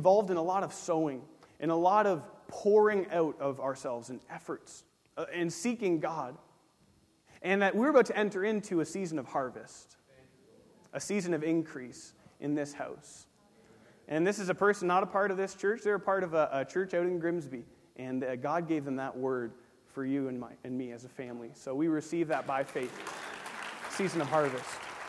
involved in a lot of sowing and a lot of pouring out of ourselves and efforts and seeking God. And that we're about to enter into a season of harvest, a season of increase in this house. And this is a person not a part of this church. They're a part of a church out in Grimsby. And God gave them that word for you and me as a family. So we receive that by faith. Season of harvest.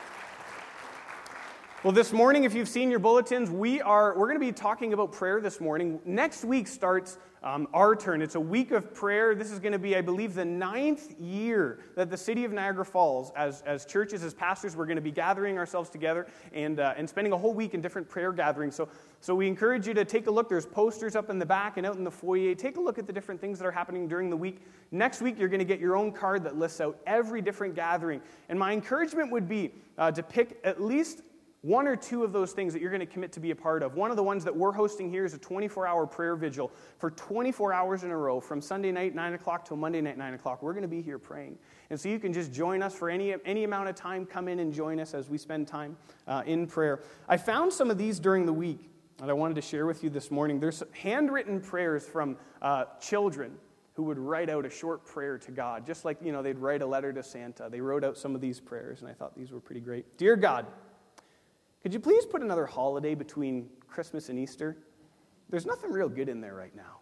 Well, this morning, if you've seen your bulletins, we're going to be talking about prayer this morning. Next week starts our turn. It's a week of prayer. This is going to be, I believe, the 9th year that the city of Niagara Falls, as churches, as pastors, we're going to be gathering ourselves together and spending a whole week in different prayer gatherings. So we encourage you to take a look. There's posters up in the back and out in the foyer. Take a look at the different things that are happening during the week. Next week, you're going to get your own card that lists out every different gathering. And my encouragement would be to pick at least one or two of those things that you're going to commit to be a part of. One of the ones that we're hosting here is a 24-hour prayer vigil for 24 hours in a row from Sunday night, 9 o'clock, till Monday night, 9 o'clock. We're going to be here praying. And so you can just join us for any amount of time. Come in and join us as we spend time in prayer. I found some of these during the week that I wanted to share with you this morning. There's handwritten prayers from children who would write out a short prayer to God, just like, they'd write a letter to Santa. They wrote out some of these prayers, and I thought these were pretty great. Dear God, could you please put another holiday between Christmas and Easter? There's nothing real good in there right now.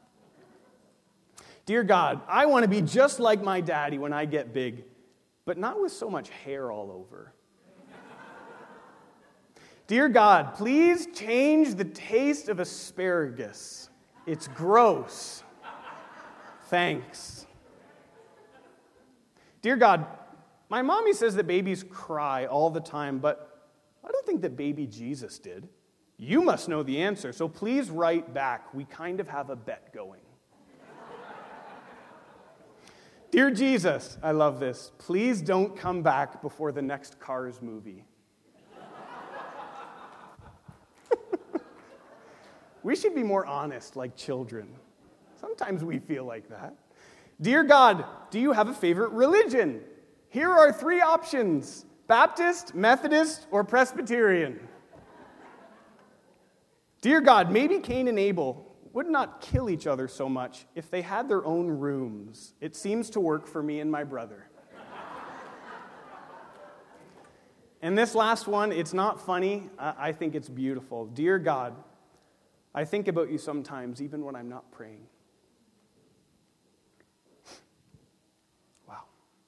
Dear God, I want to be just like my daddy when I get big, but not with so much hair all over. Dear God, please change the taste of asparagus. It's gross. Thanks. Dear God, my mommy says that babies cry all the time, but I don't think that baby Jesus did. You must know the answer, so please write back. We kind of have a bet going. Dear Jesus, I love this. Please don't come back before the next Cars movie. We should be more honest like children. Sometimes we feel like that. Dear God, do you have a favorite religion? Here are 3 options: Baptist, Methodist, or Presbyterian. Dear God, maybe Cain and Abel would not kill each other so much if they had their own rooms. It seems to work for me and my brother. And this last one, it's not funny. I think it's beautiful. Dear God, I think about you sometimes, even when I'm not praying. Wow.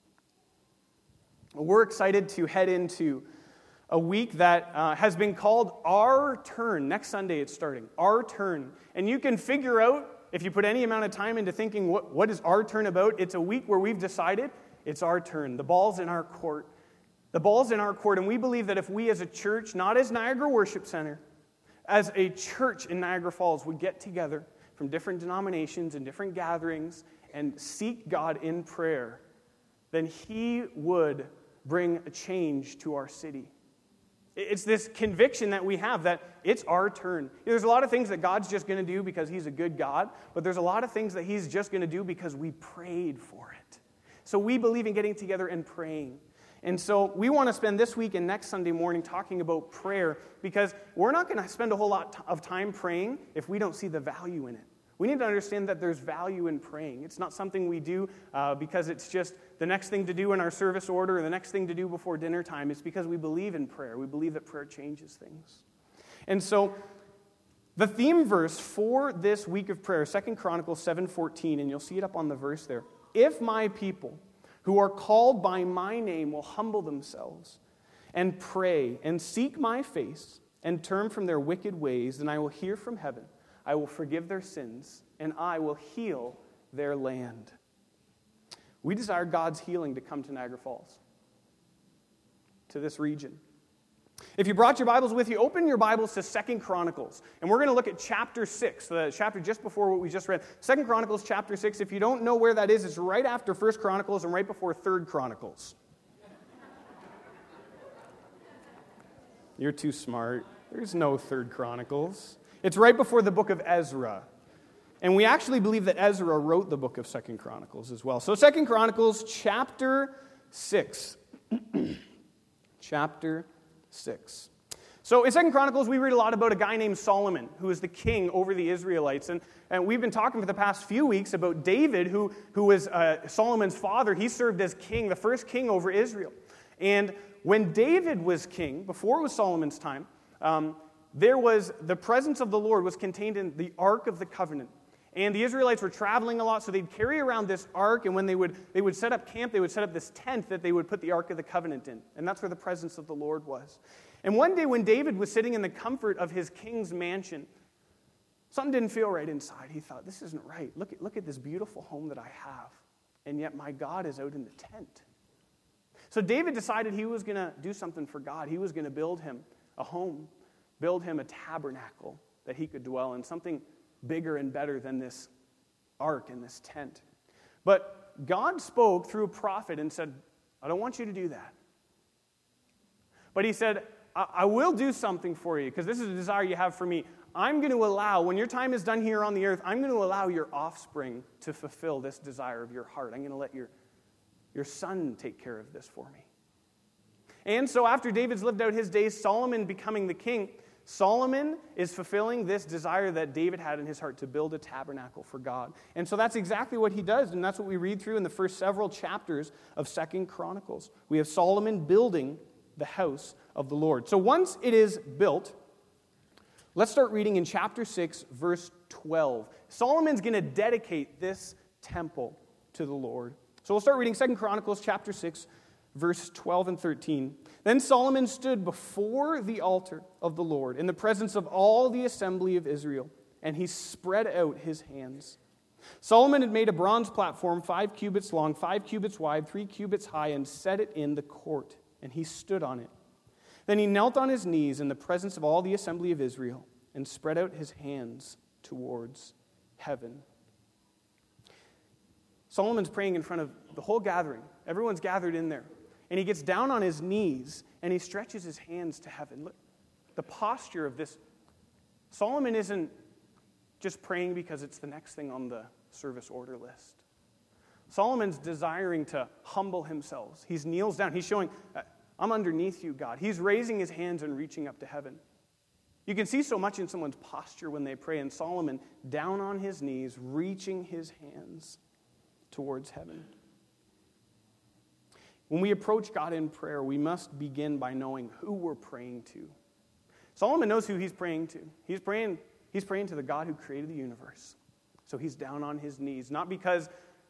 We're excited to head into a week that has been called Our Turn. Next Sunday it's starting. Our Turn. And you can figure out, if you put any amount of time into thinking, what is Our Turn about? It's a week where we've decided it's our turn. The ball's in our court. The ball's in our court. And we believe that if we as a church, not as Niagara Worship Center, as a church in Niagara Falls would get together from different denominations and different gatherings and seek God in prayer, then He would bring a change to our city. It's this conviction that we have that it's our turn. There's a lot of things that God's just going to do because He's a good God, but there's a lot of things that He's just going to do because we prayed for it. So we believe in getting together and praying. And so we want to spend this week and next Sunday morning talking about prayer because we're not going to spend a whole lot of time praying if we don't see the value in it. We need to understand that there's value in praying. It's not something we do because it's just the next thing to do in our service order or the next thing to do before dinner time. It's because we believe in prayer. We believe that prayer changes things. And so the theme verse for this week of prayer, 2 Chronicles 7:14, and you'll see it up on the verse there. If my people who are called by my name will humble themselves and pray and seek my face and turn from their wicked ways, then I will hear from heaven. I will forgive their sins, and I will heal their land. We desire God's healing to come to Niagara Falls, to this region. If you brought your Bibles with you, open your Bibles to 2 Chronicles. And we're going to look at chapter 6, the chapter just before what we just read. 2 Chronicles chapter 6. If you don't know where that is, it's right after 1 Chronicles and right before 3 Chronicles. You're too smart. There's no 3 Chronicles. It's right before the book of Ezra. And we actually believe that Ezra wrote the book of 2 Chronicles as well. So 2 Chronicles chapter 6. Chapter 6. So in 2 Chronicles, we read a lot about a guy named Solomon, who is the king over the Israelites. And we've been talking for the past few weeks about David, who was Solomon's father. He served as king, the first king over Israel. And when David was king, before it was Solomon's time, there was the presence of the Lord was contained in the Ark of the Covenant. And the Israelites were traveling a lot, so they'd carry around this ark, and when they would set up camp, they would set up this tent that they would put the Ark of the Covenant in. And that's where the presence of the Lord was. And one day when David was sitting in the comfort of his king's mansion, something didn't feel right inside. He thought, this isn't right. Look at this beautiful home that I have, and yet my God is out in the tent. So David decided he was going to do something for God. He was going to build him a home, build him a tabernacle that he could dwell in, something bigger and better than this ark and this tent. But God spoke through a prophet and said, I don't want you to do that. But he said, I will do something for you, because this is a desire you have for me. I'm going to allow, when your time is done here on the earth, I'm going to allow your offspring to fulfill this desire of your heart. I'm going to let your son take care of this for me. And so after David's lived out his days, Solomon becoming the king, Solomon is fulfilling this desire that David had in his heart to build a tabernacle for God. And so that's exactly what he does, and that's what we read through in the first several chapters of 2 Chronicles. We have Solomon building the house of the Lord. So once it is built, let's start reading in chapter 6, verse 12. Solomon's going to dedicate this temple to the Lord. So we'll start reading 2 Chronicles chapter 6, verse 12 and 13. Then Solomon stood before the altar of the Lord in the presence of all the assembly of Israel, and he spread out his hands. Solomon had made a bronze platform 5 cubits long, 5 cubits wide, 3 cubits high, and set it in the court, and he stood on it. Then he knelt on his knees in the presence of all the assembly of Israel and spread out his hands towards heaven. Solomon's praying in front of the whole gathering. Everyone's gathered in there. And he gets down on his knees and he stretches his hands to heaven. Look, the posture of this. Solomon isn't just praying because it's the next thing on the service order list. Solomon's desiring to humble himself. He kneels down. He's showing, I'm underneath you, God. He's raising his hands and reaching up to heaven. You can see so much in someone's posture when they pray, and Solomon down on his knees, reaching his hands towards heaven. When we approach God in prayer, we must begin by knowing who we're praying to. Solomon knows who he's praying to. He's praying to the God who created the universe. So he's down on his knees, not because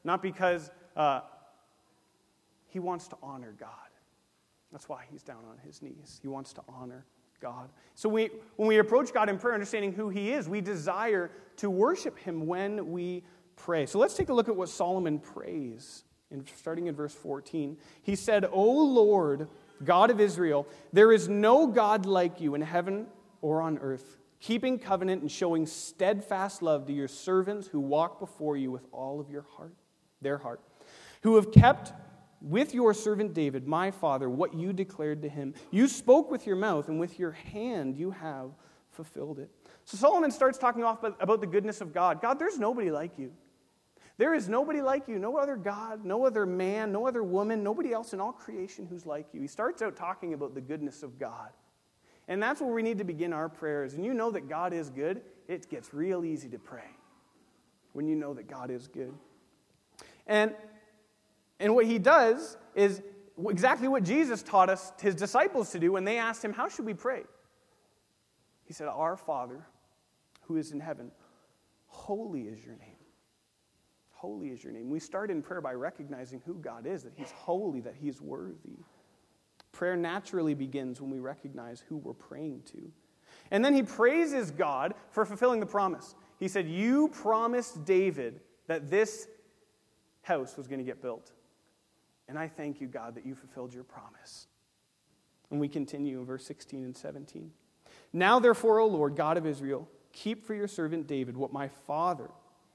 he wants to honor God. That's why he's down on his knees. He wants to honor God. So when we approach God in prayer, understanding who he is, we desire to worship him when we pray. So let's take a look at what Solomon prays. Starting in verse 14, he said, O Lord, God of Israel, there is no God like you in heaven or on earth, keeping covenant and showing steadfast love to your servants who walk before you with all of their heart, who have kept with your servant David, my father, what you declared to him. You spoke with your mouth, and with your hand you have fulfilled it. So Solomon starts talking off about the goodness of God. God, there's nobody like you. There is nobody like you, no other God, no other man, no other woman, nobody else in all creation who's like you. He starts out talking about the goodness of God. And that's where we need to begin our prayers. And you know that God is good, it gets real easy to pray when you know that God is good. And what he does is exactly what Jesus taught us, his disciples, to do when they asked him, how should we pray? He said, Our Father, who is in heaven, holy is your name. Holy is your name. We start in prayer by recognizing who God is, that he's holy, that he's worthy. Prayer naturally begins when we recognize who we're praying to. And then he praises God for fulfilling the promise. He said, you promised David that this house was going to get built. And I thank you, God, that you fulfilled your promise. And we continue in verse 16 and 17. Now, therefore, O Lord, God of Israel, keep for your servant David what my father,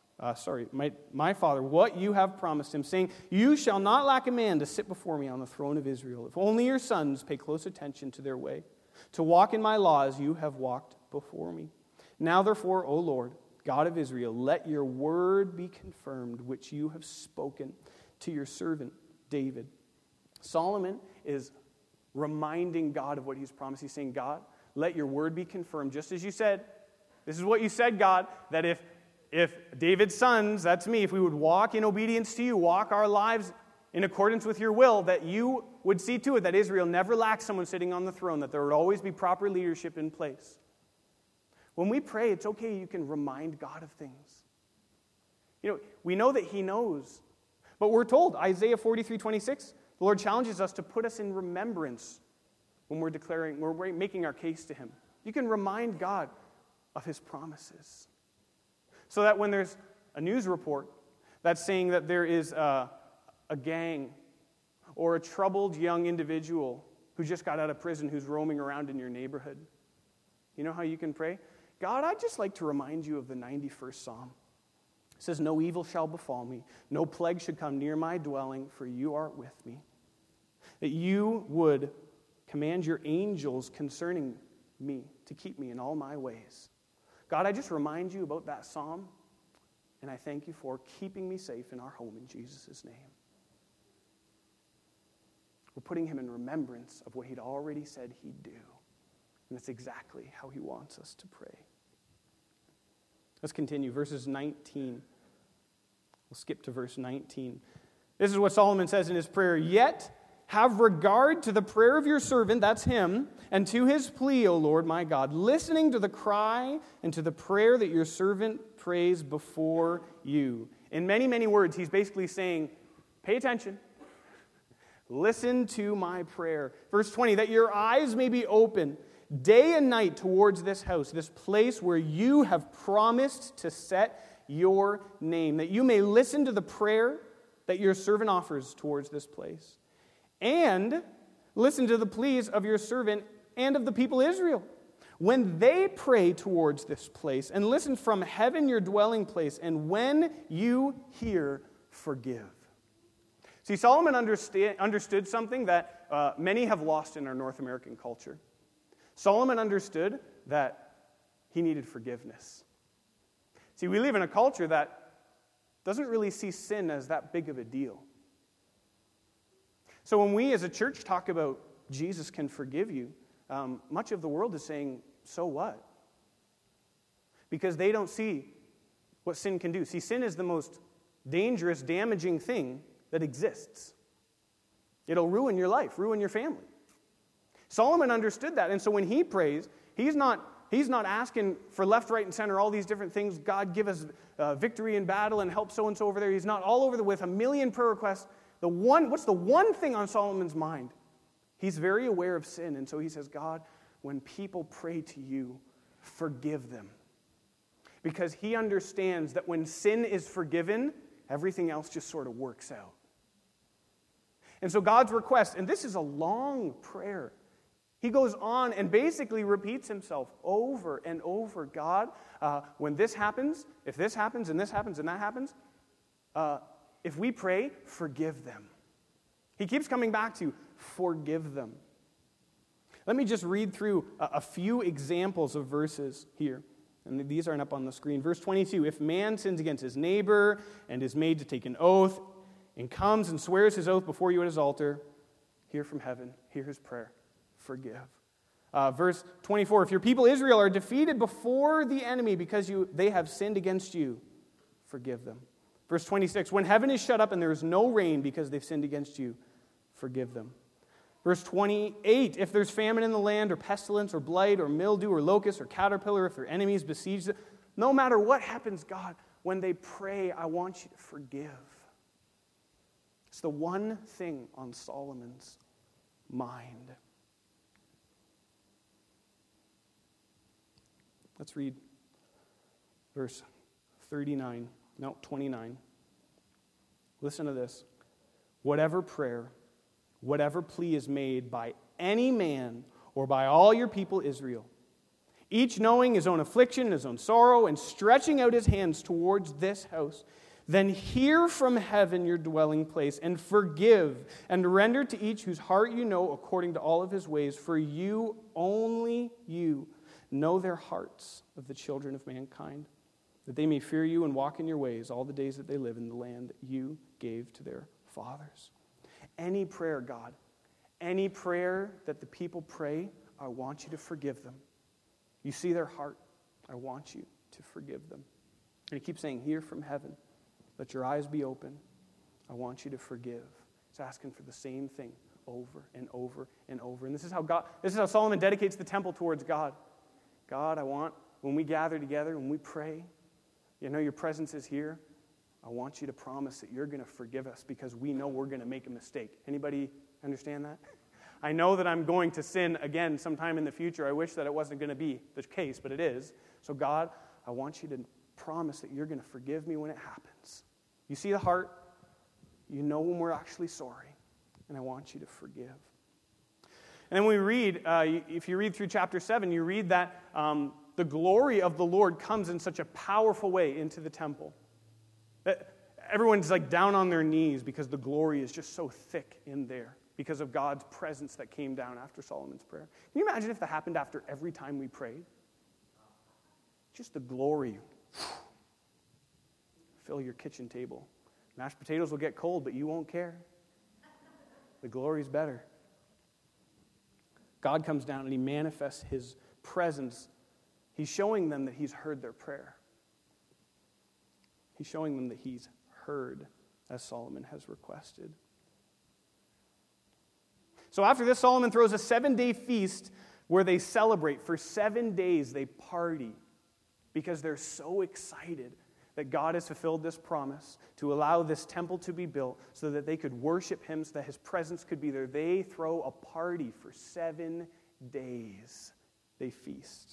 what you have promised him, saying, you shall not lack a man to sit before me on the throne of Israel. If only your sons pay close attention to their way, to walk in my laws you have walked before me. Now, therefore, O Lord, God of Israel, let your word be confirmed, which you have spoken to your servant David. Solomon is reminding God of what he's promised. He's saying, God, let your word be confirmed, just as you said. This is what you said, God, that if David's sons, that's me, if we would walk in obedience to you, walk our lives in accordance with your will, that you would see to it that Israel never lacks someone sitting on the throne, that there would always be proper leadership in place. When we pray, it's okay, you can remind God of things. We know that he knows. But we're told, Isaiah 43:26, the Lord challenges us to put us in remembrance when we're making our case to him. You can remind God of his promises. So that when there's a news report that's saying that there is a gang or a troubled young individual who just got out of prison who's roaming around in your neighborhood, you know how you can pray? God, I'd just like to remind you of the 91st Psalm. It says, no evil shall befall me, no plague should come near my dwelling, for you are with me. That you would command your angels concerning me to keep me in all my ways. God, I just remind you about that psalm, and I thank you for keeping me safe in our home in Jesus' name. We're putting him in remembrance of what he'd already said he'd do. And that's exactly how he wants us to pray. Let's continue. Verses 19. We'll skip to verse 19. This is what Solomon says in his prayer. Yet have regard to the prayer of your servant, that's him, and to his plea, O Lord my God, listening to the cry and to the prayer that your servant prays before you. In many, many words, he's basically saying, pay attention. Listen to my prayer. Verse 20, that your eyes may be open day and night towards this house, this place where you have promised to set your name, that you may listen to the prayer that your servant offers towards this place, and listen to the pleas of your servant and of the people Israel, when they pray towards this place, and listen from heaven your dwelling place, and when you hear, forgive. See, Solomon understood something that many have lost in our North American culture. Solomon understood that he needed forgiveness. See, we live in a culture that doesn't really see sin as that big of a deal. So when we as a church talk about Jesus can forgive you, much of the world is saying, so what? Because they don't see what sin can do. See, sin is the most dangerous, damaging thing that exists. It'll ruin your life, ruin your family. Solomon understood that, and so when he prays, he's not asking for left, right, and center, all these different things. God, give us victory in battle and help so-and-so over there. He's not all over with a million prayer requests. What's the one thing on Solomon's mind? He's very aware of sin, and so he says, God, when people pray to you, forgive them. Because he understands that when sin is forgiven, everything else just sort of works out. And so God's request, and this is a long prayer, he goes on and basically repeats himself over and over. God, when this happens, if this happens, and this happens, and that happens, if we pray, forgive them. He keeps coming back to forgive them. Let me just read through a few examples of verses here. And these aren't up on the screen. Verse 22, if man sins against his neighbor and is made to take an oath and comes and swears his oath before you at his altar, hear from heaven, hear his prayer, forgive. Verse 24, if your people Israel are defeated before the enemy because they have sinned against you, forgive them. Verse 26, when heaven is shut up and there is no rain because they've sinned against you, forgive them. Verse 28, if there's famine in the land or pestilence or blight or mildew or locust or caterpillar, if their enemies besiege them, no matter what happens, God, when they pray, I want you to forgive. It's the one thing on Solomon's mind. Let's read verse 29. Listen to this. Whatever prayer, whatever plea is made by any man or by all your people Israel, each knowing his own affliction, his own sorrow, and stretching out his hands towards this house, then hear from heaven your dwelling place, and forgive, and render to each whose heart you know according to all of his ways, for you, only you, know their hearts of the children of mankind, that they may fear you and walk in your ways all the days that they live in the land that you gave to their fathers. Any prayer, God, any prayer that the people pray, I want you to forgive them. You see their heart. I want you to forgive them. And he keeps saying, hear from heaven. Let your eyes be open. I want you to forgive. He's asking for the same thing over and over and over. And this is how Solomon dedicates the temple towards God. God, I want, when we gather together, when we pray, your presence is here. I want you to promise that you're going to forgive us because we know we're going to make a mistake. Anybody understand that? I know that I'm going to sin again sometime in the future. I wish that it wasn't going to be the case, but it is. So God, I want you to promise that you're going to forgive me when it happens. You see the heart. You know when we're actually sorry. And I want you to forgive. And then we read, if you read through chapter 7, you read that the glory of the Lord comes in such a powerful way into the temple. Everyone's like down on their knees because the glory is just so thick in there because of God's presence that came down after Solomon's prayer. Can you imagine if that happened after every time we prayed? Just the glory. Fill your kitchen table. Mashed potatoes will get cold, but you won't care. The glory's better. God comes down and he manifests his presence. He's showing them that he's heard their prayer. He's showing them that he's heard as Solomon has requested. So after this, Solomon throws a 7-day feast where they celebrate. For 7 days, they party because they're so excited that God has fulfilled this promise to allow this temple to be built so that they could worship him, so that his presence could be there. They throw a party for 7 days. They feast.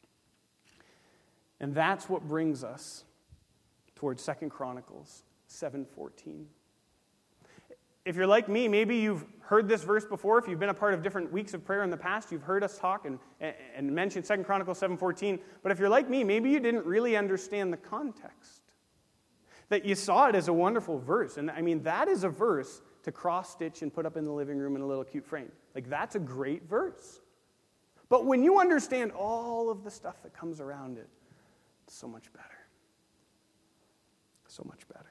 And that's what brings us towards 2 Chronicles 7:14. If you're like me, maybe you've heard this verse before. If you've been a part of different weeks of prayer in the past, you've heard us talk and mention 2 Chronicles 7:14. But if you're like me, maybe you didn't really understand the context. That you saw it as a wonderful verse. And I mean, that is a verse to cross-stitch and put up in the living room in a little cute frame. Like, that's a great verse. But when you understand all of the stuff that comes around it, it's so much better. So much better.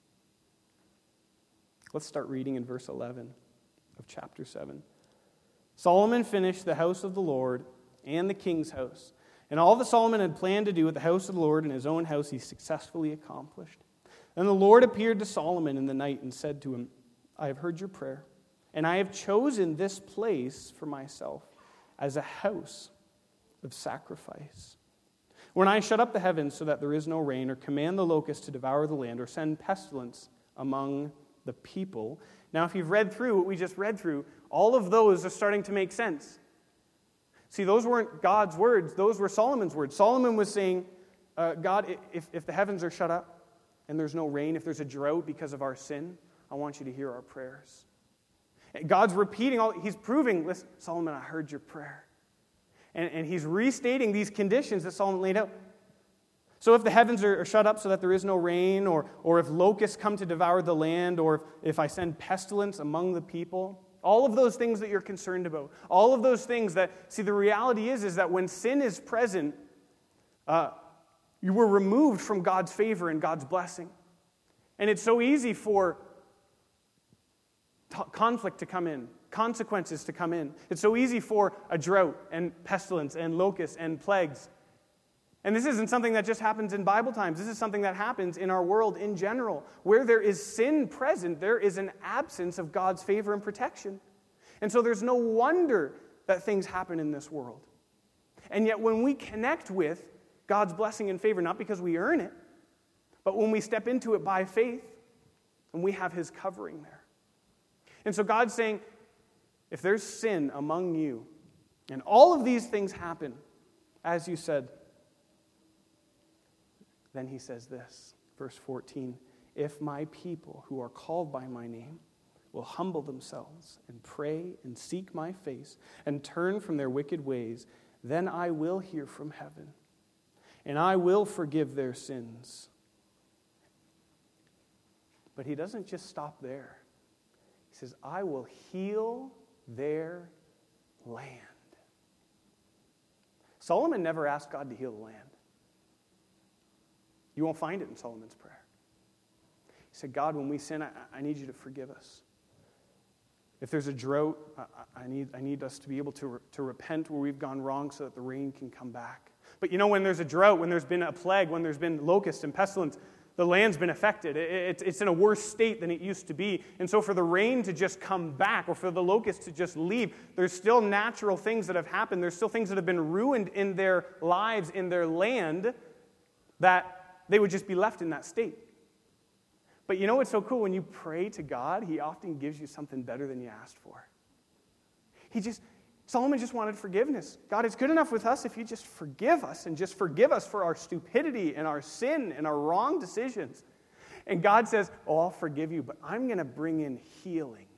Let's start reading in verse 11 of chapter 7. Solomon finished the house of the Lord and the king's house. And all that Solomon had planned to do with the house of the Lord and his own house, he successfully accomplished. Then the Lord appeared to Solomon in the night and said to him, I have heard your prayer, and I have chosen this place for myself as a house of sacrifice. When I shut up the heavens so that there is no rain, or command the locusts to devour the land, or send pestilence among the people. Now, if you've read through what we just read through, all of those are starting to make sense. See, those weren't God's words. Those were Solomon's words. Solomon was saying, God, if the heavens are shut up and there's no rain, if there's a drought because of our sin, I want you to hear our prayers. God's repeating he's proving, listen, Solomon, I heard your prayer. And he's restating these conditions that Solomon laid out. So if the heavens are shut up so that there is no rain, or if locusts come to devour the land, or if I send pestilence among the people, all of those things that you're concerned about, all of those things that, see, the reality is that when sin is present, you were removed from God's favor and God's blessing. And it's so easy for conflict to come in, consequences to come in. It's so easy for a drought and pestilence and locusts and plagues. And this isn't something that just happens in Bible times. This is something that happens in our world in general. Where there is sin present, there is an absence of God's favor and protection. And so there's no wonder that things happen in this world. And yet when we connect with God's blessing and favor, not because we earn it, but when we step into it by faith, and we have his covering there. And so God's saying, if there's sin among you, and all of these things happen, as you said, then he says this, verse 14, if my people who are called by my name will humble themselves and pray and seek my face and turn from their wicked ways, then I will hear from heaven and I will forgive their sins. But he doesn't just stop there. He says, I will heal their land. Solomon never asked God to heal the land. You won't find it in Solomon's prayer. He said, God, when we sin, I need you to forgive us. If there's a drought, I need us to be able to repent where we've gone wrong so that the rain can come back. But when there's a drought, when there's been a plague, when there's been locusts and pestilence, the land's been affected. It's in a worse state than it used to be. And so for the rain to just come back or for the locusts to just leave, there's still natural things that have happened. There's still things that have been ruined in their lives, in their land, that they would just be left in that state. But what's so cool? When you pray to God, He often gives you something better than you asked for. Solomon just wanted forgiveness. God, it's good enough with us if you just forgive us and just forgive us for our stupidity and our sin and our wrong decisions. And God says, I'll forgive you, but I'm going to bring in healing.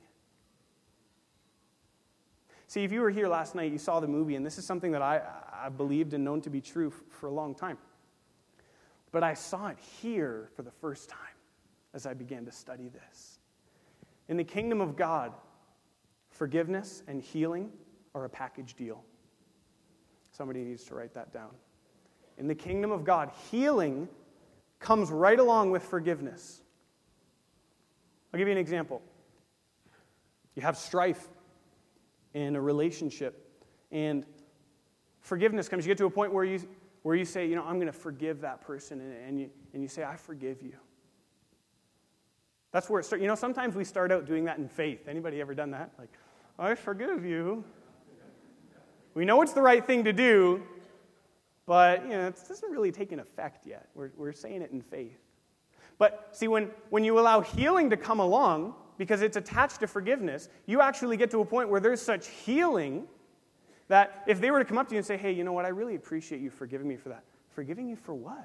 See, if you were here last night, you saw the movie, and this is something that I believed and known to be true for a long time. But I saw it here for the first time as I began to study this. In the kingdom of God, forgiveness and healing are a package deal. Somebody needs to write that down. In the kingdom of God, healing comes right along with forgiveness. I'll give you an example. You have strife in a relationship, and forgiveness comes. You get to a point where you say, I'm going to forgive that person, and you say, I forgive you. That's where it starts. Sometimes we start out doing that in faith. Anybody ever done that? Like, I forgive you. We know it's the right thing to do, but it doesn't really take an effect yet. We're saying it in faith. But see, when you allow healing to come along, because it's attached to forgiveness, you actually get to a point where there's such healing that if they were to come up to you and say, hey, you know what, I really appreciate you forgiving me for that. Forgiving you for what?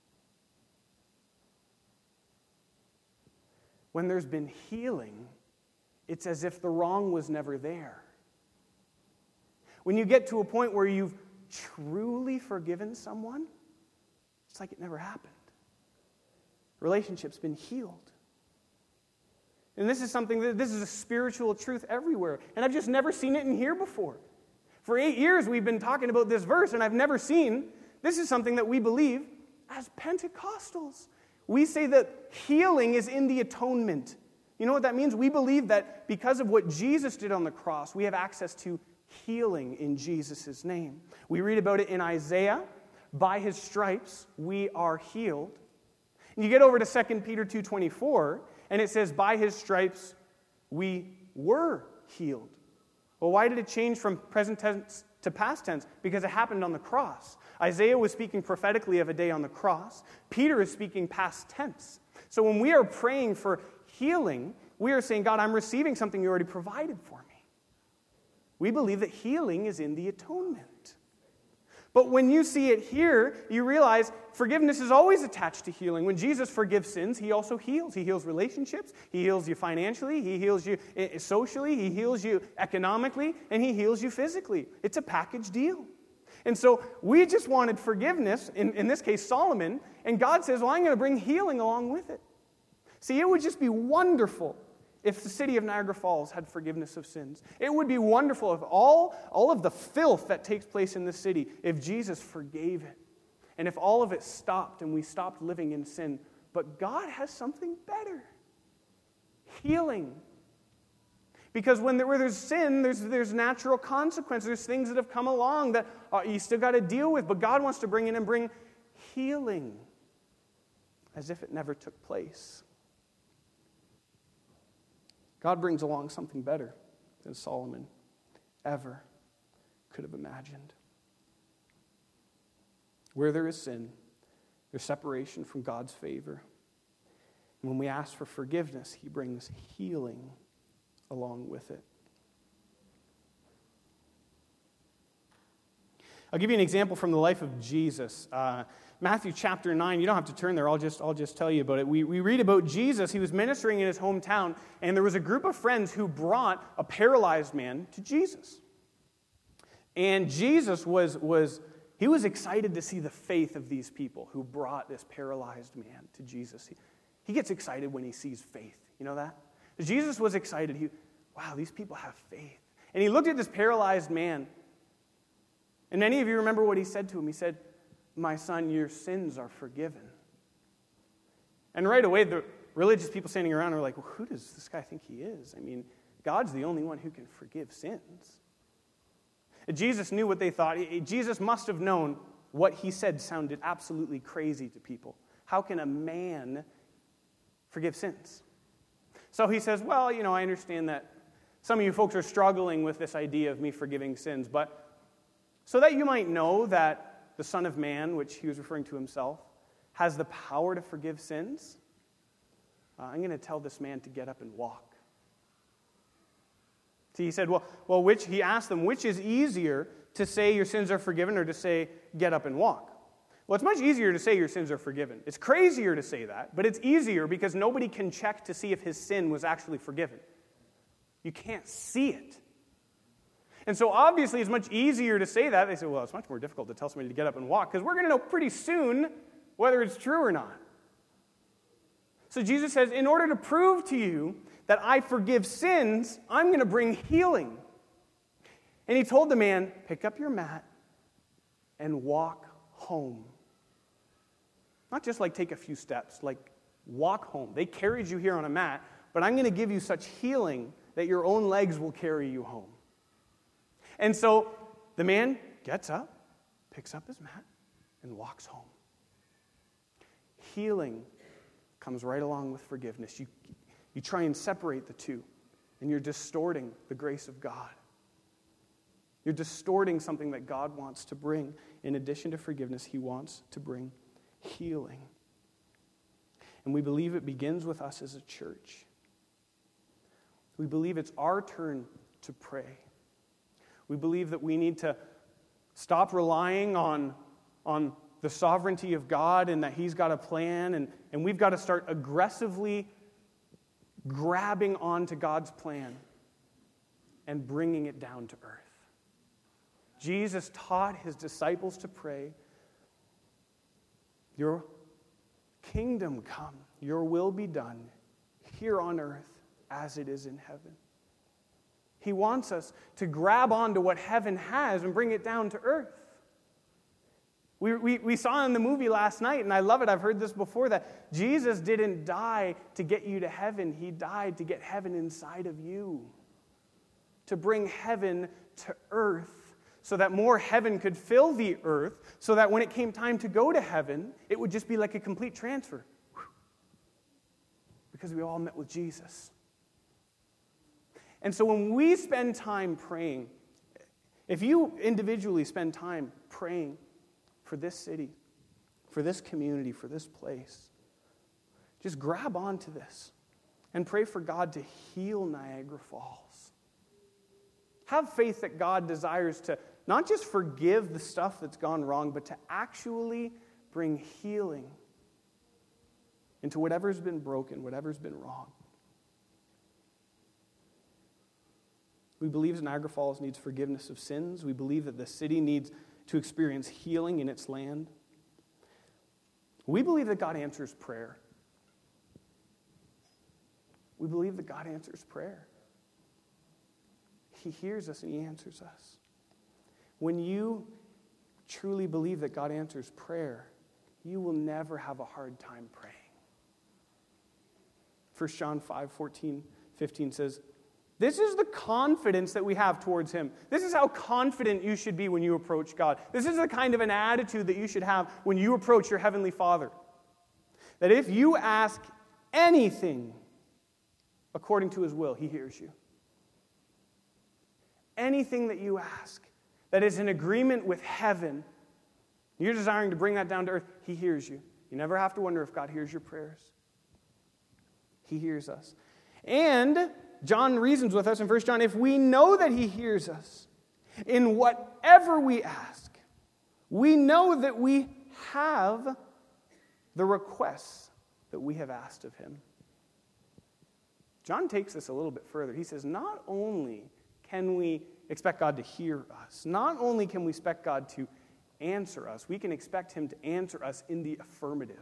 When there's been healing, it's as if the wrong was never there. When you get to a point where you've truly forgiven someone, it's like it never happened. Relationship's been healed. And this is a spiritual truth everywhere. And I've just never seen it in here before. For 8 years we've been talking about this verse, and I've never seen, this is something that we believe as Pentecostals. We say that healing is in the atonement. You know what that means? We believe that because of what Jesus did on the cross, we have access to healing in Jesus' name. We read about it in Isaiah. By His stripes, we are healed. And you get over to 2 Peter 2:24, and it says, by His stripes, we were healed. Well, why did it change from present tense to past tense? Because it happened on the cross. Isaiah was speaking prophetically of a day on the cross. Peter is speaking past tense. So when we are praying for healing, we are saying, God, I'm receiving something you already provided for me. We believe that healing is in the atonement. But when you see it here, you realize forgiveness is always attached to healing. When Jesus forgives sins, He also heals. He heals relationships. He heals you financially. He heals you socially. He heals you economically. And He heals you physically. It's a package deal. And so we just wanted forgiveness, in this case Solomon, and God says, well, I'm going to bring healing along with it. See, it would just be wonderful if the city of Niagara Falls had forgiveness of sins. It would be wonderful if all of the filth that takes place in the city, if Jesus forgave it. And if all of it stopped and we stopped living in sin. But God has something better. Healing. Because where there's sin, there's natural consequences. There's things that have come along that you still got to deal with. But God wants to bring in and bring healing as if it never took place. God brings along something better than Solomon ever could have imagined. Where there is sin, there's separation from God's favor. And when we ask for forgiveness, He brings healing along with it. I'll give you an example from the life of Jesus. Matthew chapter 9, you don't have to turn there, I'll just tell you about it. We read about Jesus. He was ministering in his hometown, and there was a group of friends who brought a paralyzed man to Jesus. And Jesus was excited to see the faith of these people who brought this paralyzed man to Jesus. He gets excited when he sees faith. You know that? Jesus was excited. Wow, these people have faith. And he looked at this paralyzed man. And many of you remember what he said to him. He said, my son, your sins are forgiven. And right away, the religious people standing around are like, well, who does this guy think he is? I mean, God's the only one who can forgive sins. Jesus knew what they thought. Jesus must have known what he said sounded absolutely crazy to people. How can a man forgive sins? So he says, well, I understand that some of you folks are struggling with this idea of me forgiving sins, but so that you might know that the Son of Man, which he was referring to himself, has the power to forgive sins, I'm going to tell this man to get up and walk. See, he said, he asked them, which is easier, to say your sins are forgiven or to say get up and walk? Well, it's much easier to say your sins are forgiven. It's crazier to say that, but it's easier because nobody can check to see if his sin was actually forgiven. You can't see it. And so obviously it's much easier to say that. They say, well, it's much more difficult to tell somebody to get up and walk because we're going to know pretty soon whether it's true or not. So Jesus says, in order to prove to you that I forgive sins, I'm going to bring healing. And he told the man, pick up your mat and walk home. Not just like take a few steps, like walk home. They carried you here on a mat, but I'm going to give you such healing that your own legs will carry you home. And so the man gets up, picks up his mat, and walks home. Healing comes right along with forgiveness. You try and separate the two, and you're distorting the grace of God. You're distorting something that God wants to bring. In addition to forgiveness, he wants to bring healing. And we believe it begins with us as a church. We believe it's our turn to pray. We believe that we need to stop relying on the sovereignty of God and that he's got a plan, and we've got to start aggressively grabbing onto God's plan and bringing it down to earth. Jesus taught his disciples to pray, your kingdom come, your will be done here on earth as it is in heaven. He wants us to grab onto what heaven has and bring it down to earth. We saw in the movie last night, and I love it, I've heard this before, that Jesus didn't die to get you to heaven. He died to get heaven inside of you. To bring heaven to earth so that more heaven could fill the earth, so that when it came time to go to heaven, it would just be like a complete transfer. Because we all met with Jesus. And so when we spend time praying, if you individually spend time praying for this city, for this community, for this place, just grab onto this and pray for God to heal Niagara Falls. Have faith that God desires to not just forgive the stuff that's gone wrong, but to actually bring healing into whatever's been broken, whatever's been wrong. We believe that Niagara Falls needs forgiveness of sins. We believe that the city needs to experience healing in its land. We believe that God answers prayer. We believe that God answers prayer. He hears us and he answers us. When you truly believe that God answers prayer, you will never have a hard time praying. 1 John 5:14-15 says, this is the confidence that we have towards him. This is how confident you should be when you approach God. This is the kind of an attitude that you should have when you approach your heavenly Father. That if you ask anything according to his will, he hears you. Anything that you ask that is in agreement with heaven, you're desiring to bring that down to earth, he hears you. You never have to wonder if God hears your prayers. He hears us. And John reasons with us in 1 John, if we know that he hears us in whatever we ask, we know that we have the requests that we have asked of him. John takes this a little bit further. He says, not only can we expect God to hear us, not only can we expect God to answer us, we can expect him to answer us in the affirmative.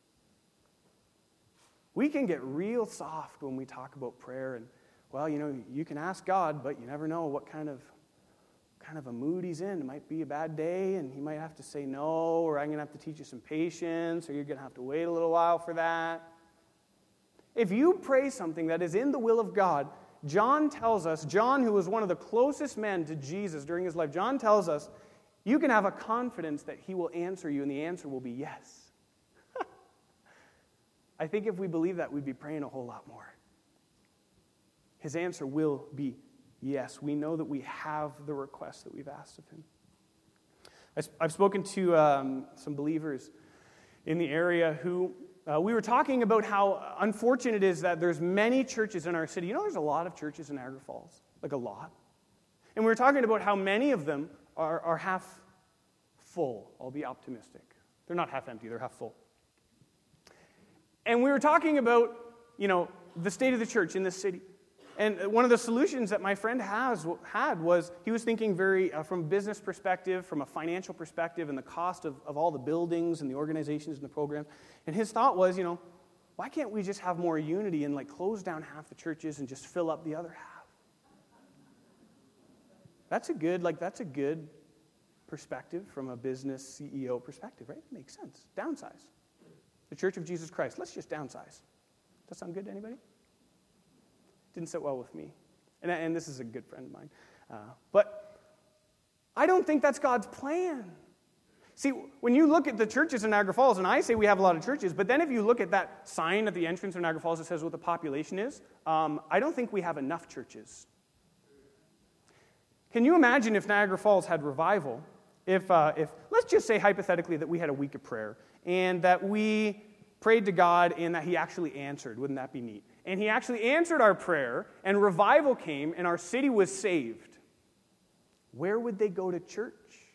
We can get real soft when we talk about prayer and, well, you can ask God, but you never know what kind of a mood he's in. It might be a bad day, and he might have to say no, or I'm going to have to teach you some patience, or you're going to have to wait a little while for that. If you pray something that is in the will of God, John tells us, John, who was one of the closest men to Jesus during his life, John tells us, you can have a confidence that he will answer you, and the answer will be yes. I think if we believe that, we'd be praying a whole lot more. His answer will be yes. We know that we have the request that we've asked of him. I've spoken to some believers in the area who we were talking about how unfortunate it is that there's many churches in our city. You know, there's a lot of churches in Niagara Falls, like a lot. And we were talking about how many of them are half full. I'll be optimistic. They're not half empty, they're half full. And we were talking about, the state of the church in this city. And one of the solutions that my friend had was he was thinking very from a business perspective, from a financial perspective, and the cost of all the buildings and the organizations and the programs. And his thought was, why can't we just have more unity and close down half the churches and just fill up the other half? That's a good perspective from a business CEO perspective, right? Makes sense. Downsize. The Church of Jesus Christ. Let's just downsize. Does that sound good to anybody? Didn't sit well with me. And this is a good friend of mine. But I don't think that's God's plan. See, when you look at the churches in Niagara Falls, and I say we have a lot of churches, but then if you look at that sign at the entrance of Niagara Falls that says what the population is, I don't think we have enough churches. Can you imagine if Niagara Falls had revival, if let's just say hypothetically that we had a week of prayer, and that we prayed to God and that he actually answered. Wouldn't that be neat? And he actually answered our prayer, and revival came, and our city was saved. Where would they go to church?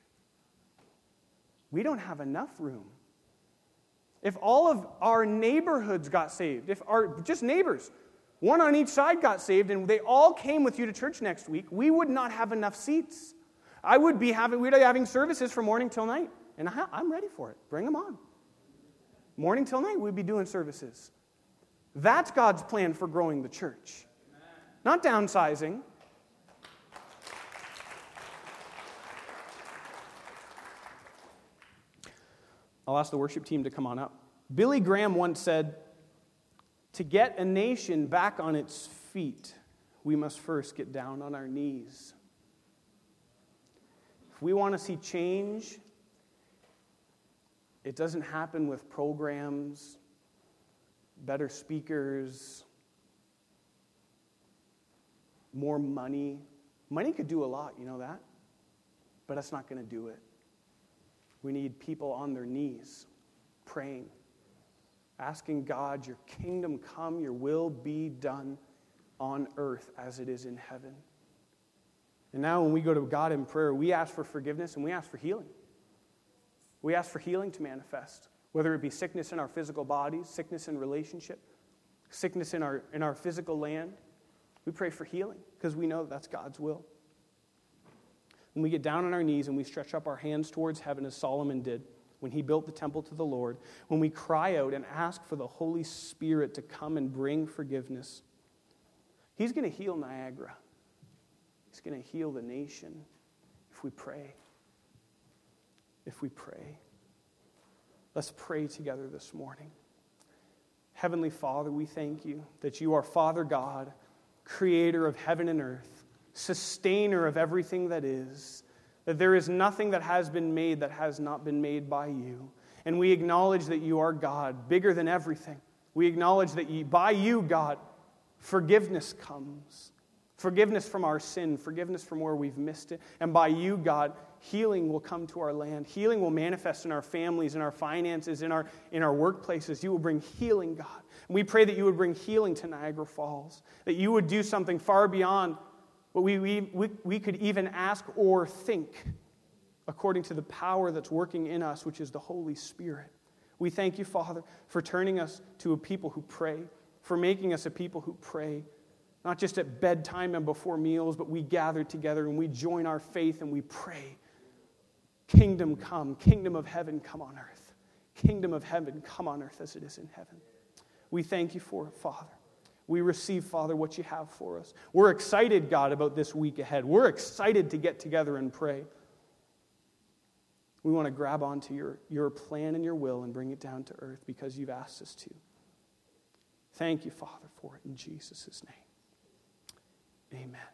We don't have enough room. If all of our neighborhoods got saved, if our just neighbors, one on each side got saved, and they all came with you to church next week, we would not have enough seats. We'd be having services from morning till night, and I'm ready for it. Bring them on. Morning till night, we'd be doing services. That's God's plan for growing the church. Not downsizing. I'll ask the worship team to come on up. Billy Graham once said, to get a nation back on its feet, we must first get down on our knees. If we want to see change, it doesn't happen with programs, better speakers, more money. Money could do a lot, you know that? But that's not going to do it. We need people on their knees, praying, asking God, your kingdom come, your will be done on earth as it is in heaven. And now when we go to God in prayer, we ask for forgiveness and we ask for healing. We ask for healing to manifest, whether it be sickness in our physical bodies, sickness in relationship, sickness in our physical land. We pray for healing because we know that's God's will. When we get down on our knees and we stretch up our hands towards heaven as Solomon did when he built the temple to the Lord, when we cry out and ask for the Holy Spirit to come and bring forgiveness, he's going to heal Niagara. He's going to heal the nation if we pray. If we pray. Let's pray together this morning. Heavenly Father, we thank you that you are Father God, creator of heaven and earth, sustainer of everything that is, that there is nothing that has been made that has not been made by you. And we acknowledge that you are God, bigger than everything. We acknowledge that by you, God, forgiveness comes. Forgiveness from our sin, forgiveness from where we've missed it. And by you, God, healing will come to our land. Healing will manifest in our families, in our finances, in our workplaces. You will bring healing, God. And we pray that you would bring healing to Niagara Falls, that you would do something far beyond what we could even ask or think, according to the power that's working in us, which is the Holy Spirit. We thank you, Father, for turning us to a people who pray, for making us a people who pray, not just at bedtime and before meals, but we gather together and we join our faith and we pray. Kingdom come, kingdom of heaven come on earth. Kingdom of heaven come on earth as it is in heaven. We thank you for it, Father. We receive, Father, what you have for us. We're excited, God, about this week ahead. We're excited to get together and pray. We want to grab onto your plan and your will and bring it down to earth because you've asked us to. Thank you, Father, for it in Jesus' name. Amen.